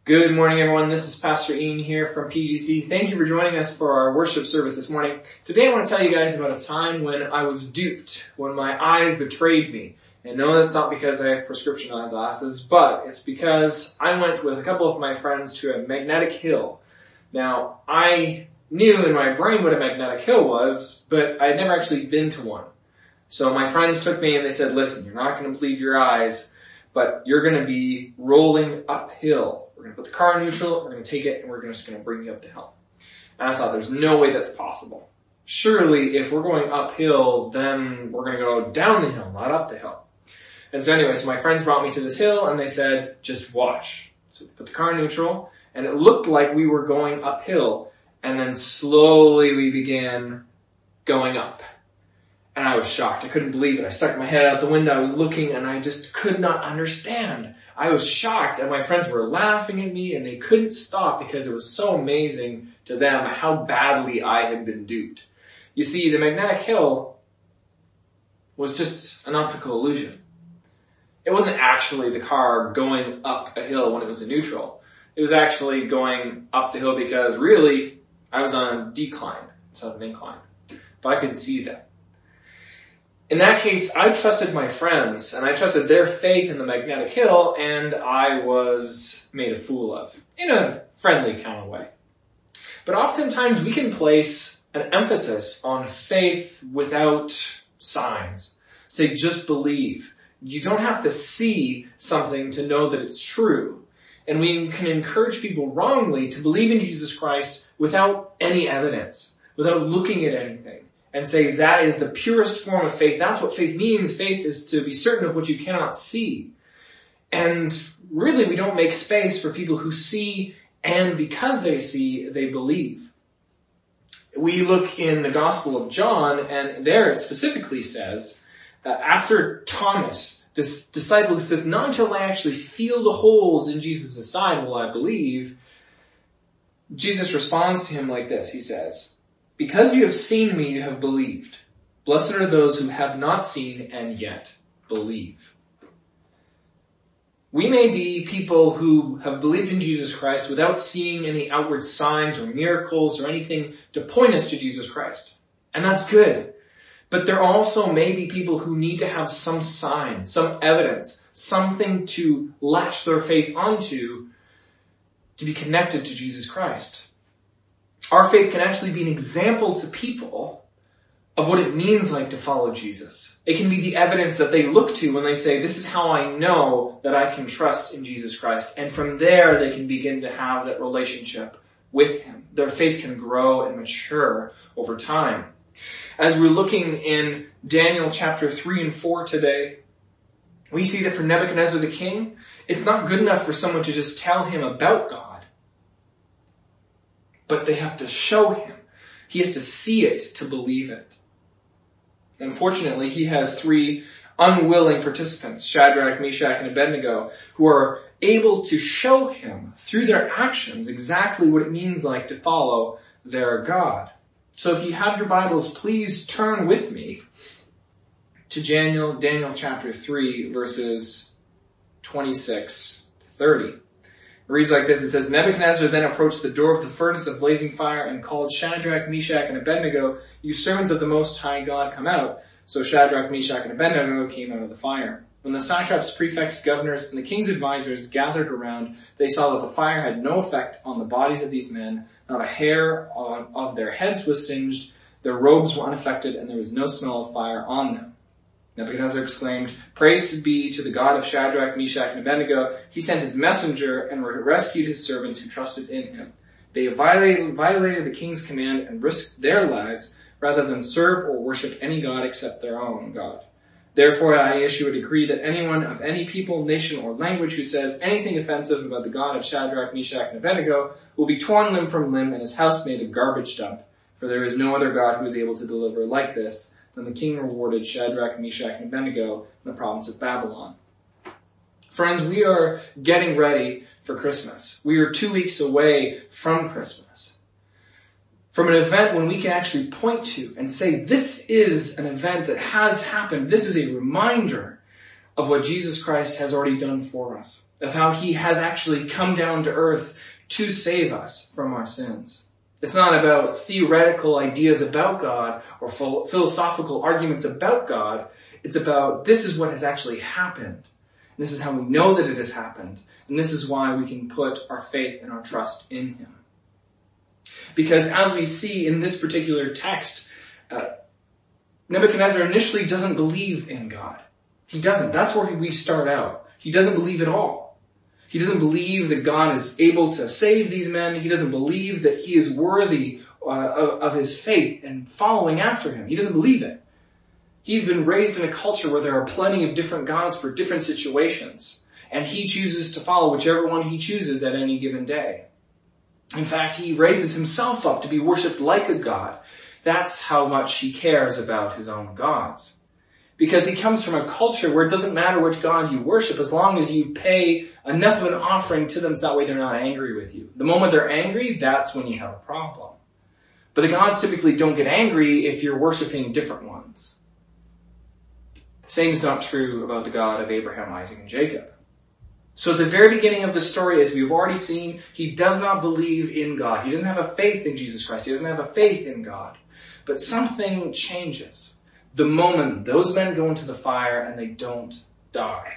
Good morning, everyone. This is Pastor Ian here from PGC. Thank you for joining us for our worship service this morning. Today I want to tell you guys about a time when I was duped, when my eyes betrayed me. And no, that's not because I have prescription eyeglasses, but it's because I went with a couple of my friends to a magnetic hill. Now, I knew in my brain what a magnetic hill was, but I had never actually been to one. So my friends took me and they said, listen, you're not going to believe your eyes, but you're going to be rolling uphill. We're going to put the car in neutral, we're going to take it, and we're just going to bring you up the hill. And I thought, there's no way that's possible. Surely, if we're going uphill, then we're going to go down the hill, not up the hill. And so anyway, my friends brought me to this hill, and they said, just watch. So we put the car in neutral, and it looked like we were going uphill, and then slowly we began going up. And I was shocked. I couldn't believe it. I stuck my head out the window, I was looking, and I just could not understand. I was shocked, and my friends were laughing at me, and they couldn't stop because it was so amazing to them how badly I had been duped. You see, the magnetic hill was just an optical illusion. It wasn't actually the car going up a hill when it was in neutral. It was actually going up the hill because really, I was on a decline instead of an incline. But I could see that. In that case, I trusted my friends, and I trusted their faith in the magnetic hill, and I was made a fool of, in a friendly kind of way. But oftentimes we can place an emphasis on faith without signs. Say, just believe. You don't have to see something to know that it's true. And we can encourage people wrongly to believe in Jesus Christ without any evidence, without looking at anything. And say that is the purest form of faith. That's what faith means. Faith is to be certain of what you cannot see. And really we don't make space for people who see, and because they see, they believe. We look in the Gospel of John, and there it specifically says, after Thomas, this disciple who says, not until I actually feel the holes in Jesus' side will I believe, Jesus responds to him like this. He says, because you have seen me, you have believed. Blessed are those who have not seen and yet believe. We may be people who have believed in Jesus Christ without seeing any outward signs or miracles or anything to point us to Jesus Christ. And that's good. But there also may be people who need to have some sign, some evidence, something to latch their faith onto to be connected to Jesus Christ. Our faith can actually be an example to people of what it means like to follow Jesus. It can be the evidence that they look to when they say, this is how I know that I can trust in Jesus Christ. And from there, they can begin to have that relationship with Him. Their faith can grow and mature over time. As we're looking in Daniel chapter 3 and 4 today, we see that for Nebuchadnezzar the king, it's not good enough for someone to just tell him about God. But they have to show him. He has to see it to believe it. Unfortunately, he has three unwilling participants, Shadrach, Meshach, and Abednego, who are able to show him through their actions exactly what it means like to follow their God. So if you have your Bibles, please turn with me to Daniel chapter 3, verses 26 to 30. It reads like this. It says, Nebuchadnezzar then approached the door of the furnace of blazing fire and called Shadrach, Meshach, and Abednego, you servants of the Most High God, come out. So Shadrach, Meshach, and Abednego came out of the fire. When the satraps, prefects, governors, and the king's advisors gathered around, they saw that the fire had no effect on the bodies of these men. Not a hair of their heads was singed, their robes were unaffected, and there was no smell of fire on them. Nebuchadnezzar exclaimed, praise be to the God of Shadrach, Meshach, and Abednego. He sent his messenger and rescued his servants who trusted in him. They violated the king's command and risked their lives rather than serve or worship any god except their own God. Therefore I issue a decree that anyone of any people, nation, or language who says anything offensive about the God of Shadrach, Meshach, and Abednego will be torn limb from limb and his house made a garbage dump. For there is no other God who is able to deliver like this. Then the king rewarded Shadrach, Meshach, and Abednego in the province of Babylon. Friends, we are getting ready for Christmas. We are 2 weeks away from Christmas. From an event when we can actually point to and say, this is an event that has happened. This is a reminder of what Jesus Christ has already done for us. of how he has actually come down to earth to save us from our sins. It's not about theoretical ideas about God or philosophical arguments about God. It's about this is what has actually happened. This is how we know that it has happened. And this is why we can put our faith and our trust in him. Because as we see in this particular text, Nebuchadnezzar initially doesn't believe in God. He doesn't. That's where we start out. He doesn't believe at all. He doesn't believe that God is able to save these men. He doesn't believe that he is worthy of his faith and following after him. He doesn't believe it. He's been raised in a culture where there are plenty of different gods for different situations, and he chooses to follow whichever one he chooses at any given day. In fact, he raises himself up to be worshipped like a god. That's how much he cares about his own gods. Because he comes from a culture where it doesn't matter which god you worship as long as you pay enough of an offering to them so that way they're not angry with you. The moment they're angry, that's when you have a problem. But the gods typically don't get angry if you're worshiping different ones. The same is not true about the God of Abraham, Isaac, and Jacob. So at the very beginning of the story, as we've already seen, he does not believe in God. He doesn't have a faith in Jesus Christ. He doesn't have a faith in God. But something changes the moment those men go into the fire and they don't die.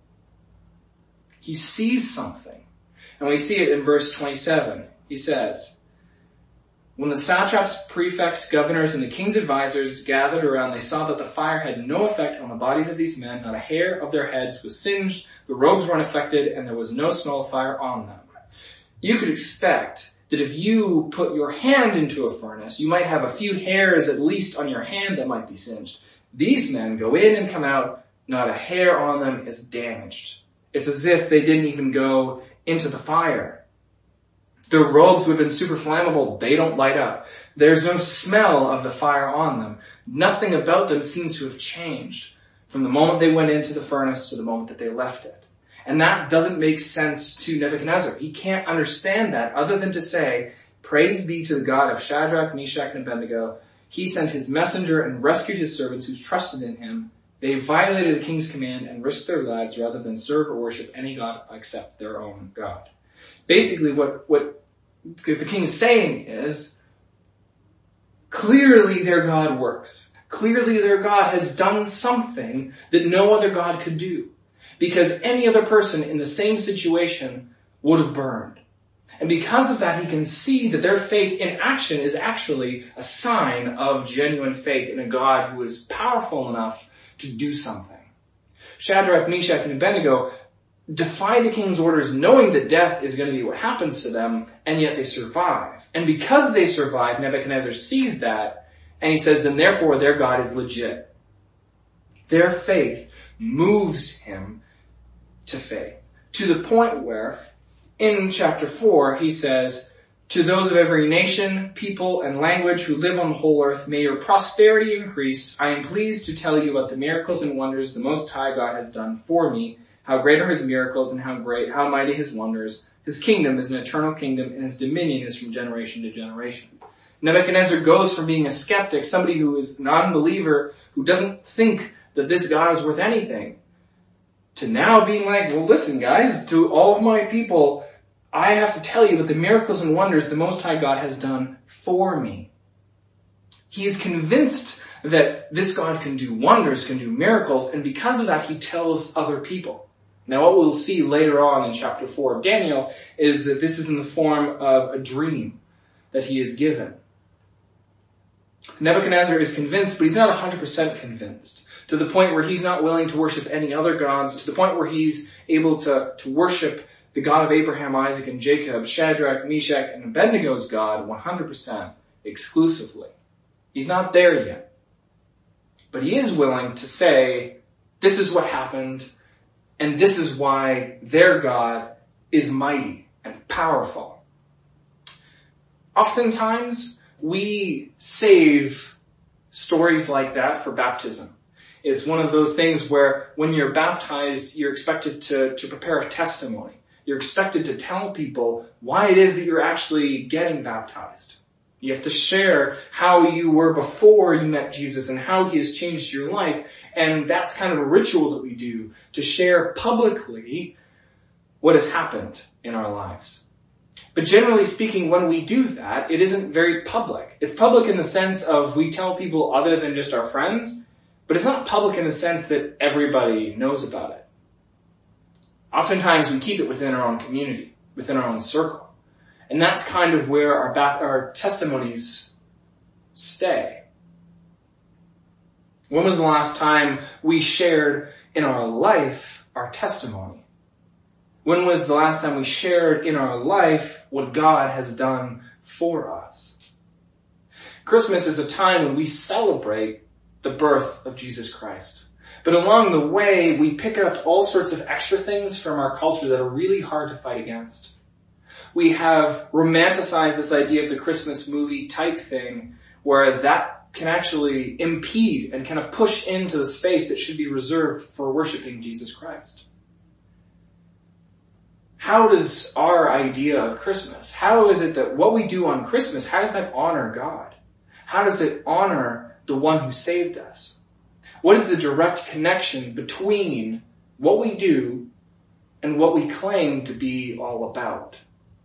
He sees something. And we see it in verse 27. He says, when the satraps, prefects, governors, and the king's advisors gathered around, they saw that the fire had no effect on the bodies of these men. Not a hair of their heads was singed, the robes were unaffected, and there was no smell of fire on them. You could expect that if you put your hand into a furnace, you might have a few hairs at least on your hand that might be singed. These men go in and come out, not a hair on them is damaged. It's as if they didn't even go into the fire. Their robes would have been super flammable. They don't light up. There's no smell of the fire on them. Nothing about them seems to have changed from the moment they went into the furnace to the moment that they left it. And that doesn't make sense to Nebuchadnezzar. He can't understand that other than to say, praise be to the God of Shadrach, Meshach, and Abednego. He sent his messenger and rescued his servants who trusted in him. They violated the king's command and risked their lives rather than serve or worship any god except their own God. Basically, what the king is saying is, clearly their God works. Clearly their God has done something that no other God could do. Because any other person in the same situation would have burned. And because of that, he can see that their faith in action is actually a sign of genuine faith in a God who is powerful enough to do something. Shadrach, Meshach, and Abednego defy the king's orders knowing that death is going to be what happens to them, and yet they survive. And because they survive, Nebuchadnezzar sees that, and he says, then therefore their God is legit. Their faith moves him to faith. To the point where, in chapter 4, he says, to those of every nation, people, and language who live on the whole earth, may your prosperity increase. I am pleased to tell you about the miracles and wonders the Most High God has done for me. How great are his miracles and how mighty his wonders. His kingdom is an eternal kingdom and his dominion is from generation to generation. Nebuchadnezzar goes from being a skeptic, somebody who is a non-believer, who doesn't think that this God is worth anything, to now being like, well listen guys, to all of my people, I have to tell you about the miracles and wonders the Most High God has done for me. He is convinced that this God can do wonders, can do miracles, and because of that he tells other people. Now what we'll see later on in chapter 4 of Daniel is that this is in the form of a dream that he is given. Nebuchadnezzar is convinced, but he's not 100% convinced, to the point where he's not willing to worship any other gods, to the point where he's able to worship the God of Abraham, Isaac, and Jacob, Shadrach, Meshach, and Abednego's God 100% exclusively. He's not there yet. But he is willing to say, this is what happened, and this is why their God is mighty and powerful. Oftentimes, we save stories like that for baptism. It's one of those things where when you're baptized, you're expected to prepare a testimony. You're expected to tell people why it is that you're actually getting baptized. You have to share how you were before you met Jesus and how he has changed your life. And that's kind of a ritual that we do to share publicly what has happened in our lives. But generally speaking, when we do that, it isn't very public. It's public in the sense of we tell people other than just our friends, but it's not public in the sense that everybody knows about it. Oftentimes we keep it within our own community, within our own circle. And that's kind of where our testimonies stay. When was the last time we shared in our life our testimony? When was the last time we shared in our life what God has done for us? Christmas is a time when we celebrate the birth of Jesus Christ. But along the way, we pick up all sorts of extra things from our culture that are really hard to fight against. We have romanticized this idea of the Christmas movie type thing where that can actually impede and kind of push into the space that should be reserved for worshiping Jesus Christ. How does our idea of Christmas, how is it that what we do on Christmas, how does that honor God? How does it honor the one who saved us? What is the direct connection between what we do and what we claim to be all about?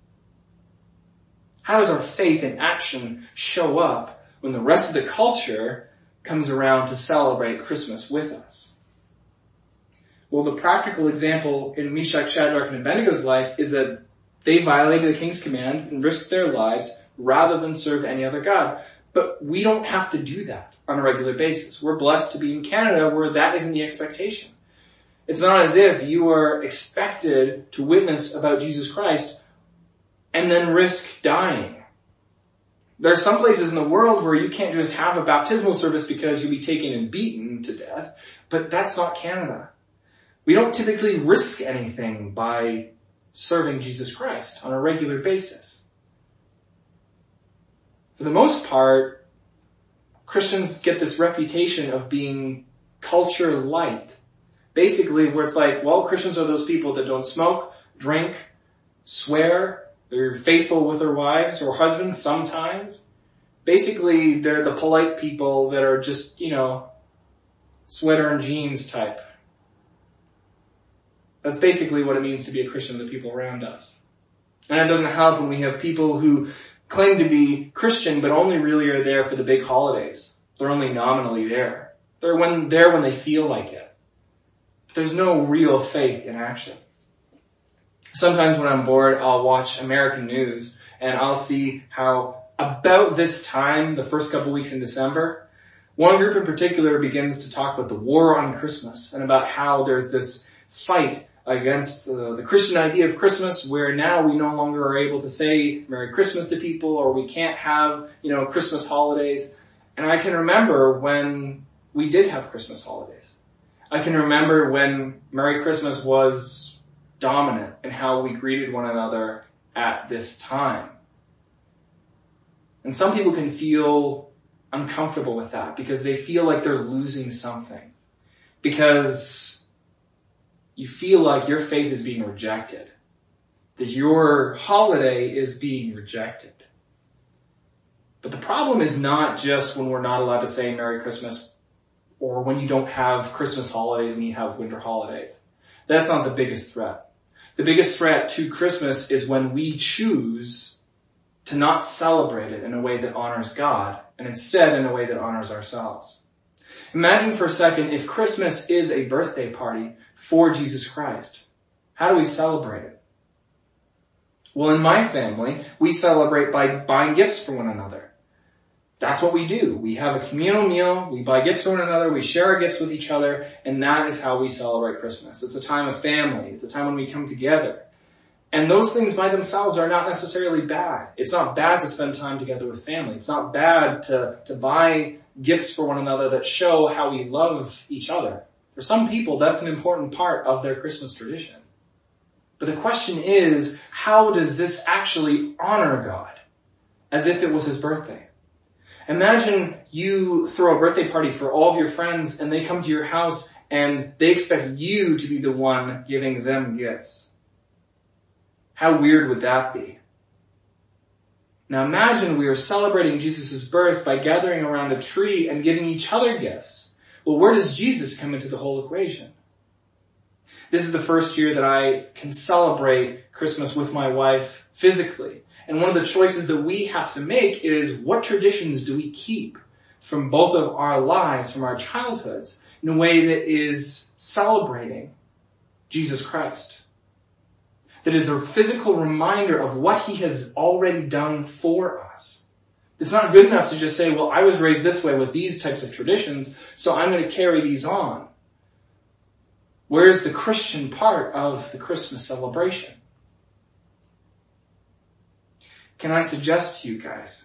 How does our faith in action show up when the rest of the culture comes around to celebrate Christmas with us? Well, the practical example in Meshach, Shadrach, and Abednego's life is that they violated the king's command and risked their lives rather than serve any other god. But we don't have to do that on a regular basis. We're blessed to be in Canada where that isn't the expectation. It's not as if you are expected to witness about Jesus Christ and then risk dying. There are some places in the world where you can't just have a baptismal service because you'll be taken and beaten to death, but that's not Canada. We don't typically risk anything by serving Jesus Christ on a regular basis. For the most part, Christians get this reputation of being culture light. Basically, where it's like, well, Christians are those people that don't smoke, drink, swear, they're faithful with their wives or husbands sometimes. Basically, they're the polite people that are just, sweater and jeans type. That's basically what it means to be a Christian to the people around us. And it doesn't help when we have people who claim to be Christian but only really are there for the big holidays. They're only nominally there. They're there when they feel like it. There's no real faith in action. Sometimes when I'm bored, I'll watch American news and I'll see how about this time, the first couple weeks in December, one group in particular begins to talk about the war on Christmas and about how there's this fight against the Christian idea of Christmas, where now we no longer are able to say Merry Christmas to people, or we can't have, Christmas holidays. And I can remember when we did have Christmas holidays. I can remember when Merry Christmas was dominant and how we greeted one another at this time. And some people can feel uncomfortable with that because they feel like they're losing something. Because you feel like your faith is being rejected. That your holiday is being rejected. But the problem is not just when we're not allowed to say Merry Christmas or when you don't have Christmas holidays when you have winter holidays. That's not the biggest threat. The biggest threat to Christmas is when we choose to not celebrate it in a way that honors God and instead in a way that honors ourselves. Imagine for a second if Christmas is a birthday party for Jesus Christ. How do we celebrate it? Well, in my family, we celebrate by buying gifts for one another. That's what we do. We have a communal meal, we buy gifts for one another, we share our gifts with each other, and that is how we celebrate Christmas. It's a time of family. It's a time when we come together. And those things by themselves are not necessarily bad. It's not bad to spend time together with family. It's not bad to buy gifts for one another that show how we love each other. For some people, that's an important part of their Christmas tradition. But the question is, how does this actually honor God? As if it was his birthday. Imagine you throw a birthday party for all of your friends and they come to your house and they expect you to be the one giving them gifts. How weird would that be? Now imagine we are celebrating Jesus' birth by gathering around a tree and giving each other gifts. Well, where does Jesus come into the whole equation? This is the first year that I can celebrate Christmas with my wife physically. And one of the choices that we have to make is, what traditions do we keep from both of our lives, from our childhoods, in a way that is celebrating Jesus Christ? That is a physical reminder of what he has already done for us. It's not good enough to just say, well, I was raised this way with these types of traditions, so I'm going to carry these on. Where's the Christian part of the Christmas celebration? Can I suggest to you guys,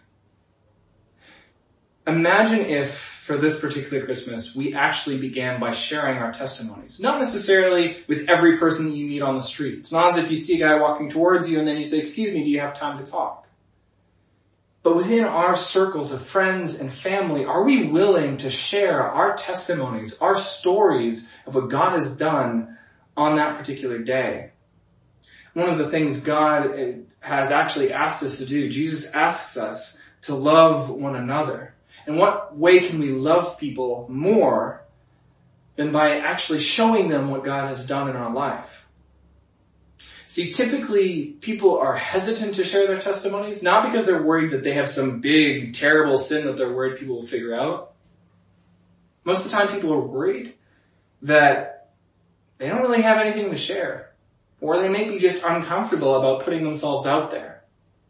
imagine if for this particular Christmas we actually began by sharing our testimonies. Not necessarily with every person that you meet on the street. It's not as if you see a guy walking towards you and then you say, excuse me, do you have time to talk? But within our circles of friends and family, are we willing to share our testimonies, our stories of what God has done on that particular day? One of the things God has actually asked us to do, Jesus asks us to love one another. And what way can we love people more than by actually showing them what God has done in our life? See, typically people are hesitant to share their testimonies, not because they're worried that they have some big, terrible sin that they're worried people will figure out. Most of the time people are worried that they don't really have anything to share, or they may be just uncomfortable about putting themselves out there.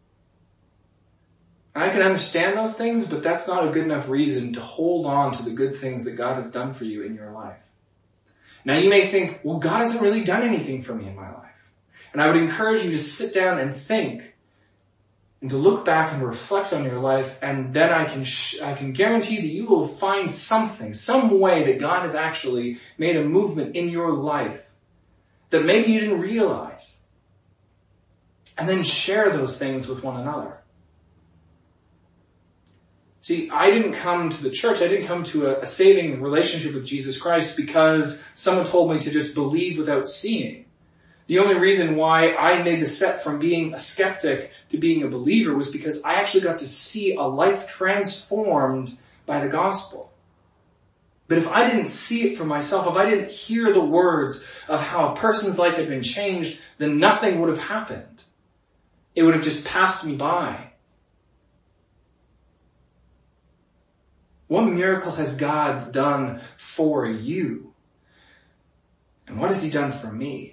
I can understand those things, but that's not a good enough reason to hold on to the good things that God has done for you in your life. Now you may think, well, God hasn't really done anything for me in my life. And I would encourage you to sit down and think and to look back and reflect on your life, and then I can guarantee that you will find something, some way that God has actually made a movement in your life that maybe you didn't realize. And then share those things with one another. See, I didn't come to the church, I didn't come to a saving relationship with Jesus Christ because someone told me to just believe without seeing. The only reason why I made the step from being a skeptic to being a believer was because I actually got to see a life transformed by the gospel. But if I didn't see it for myself, if I didn't hear the words of how a person's life had been changed, then nothing would have happened. It would have just passed me by. What miracle has God done for you? And what has he done for me?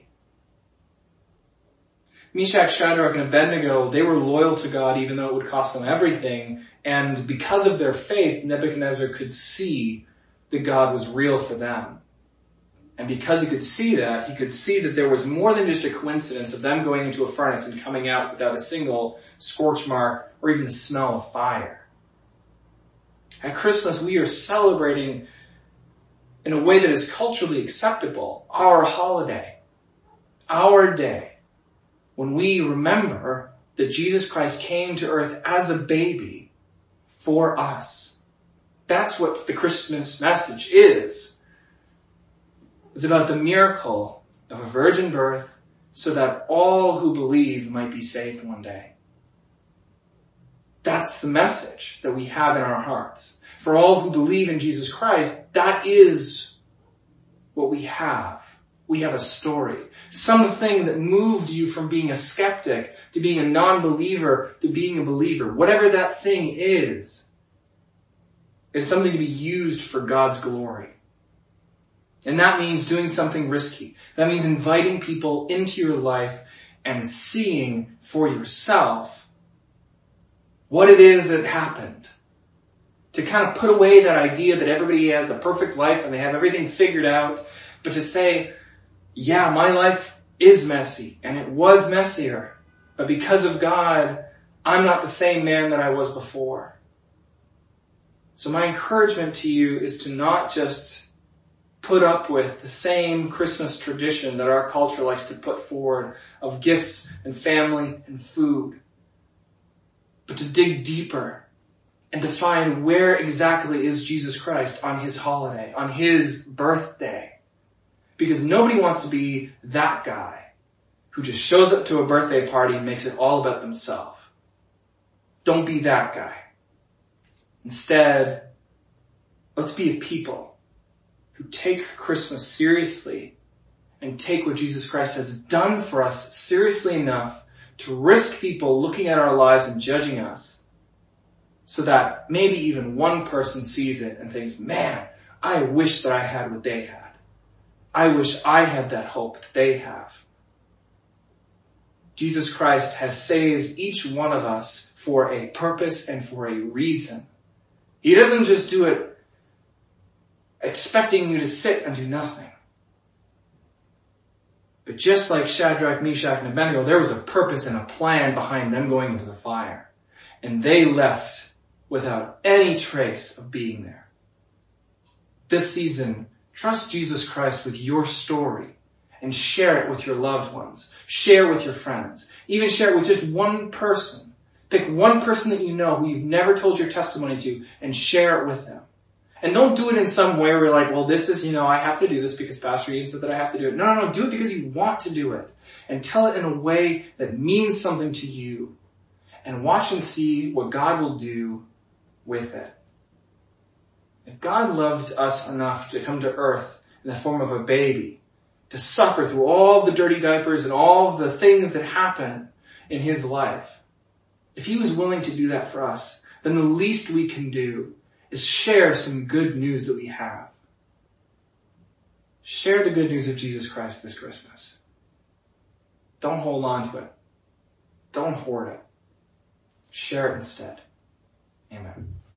Meshach, Shadrach, and Abednego, they were loyal to God even though it would cost them everything. And because of their faith, Nebuchadnezzar could see that God was real for them. And because he could see that there was more than just a coincidence of them going into a furnace and coming out without a single scorch mark or even the smell of fire. At Christmas, we are celebrating in a way that is culturally acceptable our holiday, our day, when we remember that Jesus Christ came to earth as a baby for us. That's what the Christmas message is. It's about the miracle of a virgin birth so that all who believe might be saved one day. That's the message that we have in our hearts. For all who believe in Jesus Christ, that is what we have. We have a story. Something that moved you from being a skeptic to being a non-believer to being a believer. Whatever that thing is something to be used for God's glory. And that means doing something risky. That means inviting people into your life and seeing for yourself what it is that happened. To kind of put away that idea that everybody has the perfect life and they have everything figured out, but to say, yeah, my life is messy and it was messier, but because of God, I'm not the same man that I was before. So my encouragement to you is to not just put up with the same Christmas tradition that our culture likes to put forward of gifts and family and food, but to dig deeper and to find where exactly is Jesus Christ on his holiday, on his birthday. Because nobody wants to be that guy who just shows up to a birthday party and makes it all about themselves. Don't be that guy. Instead, let's be a people who take Christmas seriously and take what Jesus Christ has done for us seriously enough to risk people looking at our lives and judging us, so that maybe even one person sees it and thinks, man, I wish that I had what they had. I wish I had that hope that they have. Jesus Christ has saved each one of us for a purpose and for a reason. He doesn't just do it expecting you to sit and do nothing. But just like Shadrach, Meshach, and Abednego, there was a purpose and a plan behind them going into the fire. And they left without any trace of being there. This season, trust Jesus Christ with your story and share it with your loved ones. Share it with your friends. Even share it with just one person. Pick one person that you know who you've never told your testimony to and share it with them. And don't do it in some way where you're like, well, this is, I have to do this because Pastor Ian said that I have to do it. No. Do it because you want to do it. And tell it in a way that means something to you. And watch and see what God will do with it. If God loved us enough to come to earth in the form of a baby, to suffer through all the dirty diapers and all of the things that happen in his life, if he was willing to do that for us, then the least we can do is share some good news that we have. Share the good news of Jesus Christ this Christmas. Don't hold on to it. Don't hoard it. Share it instead. Amen.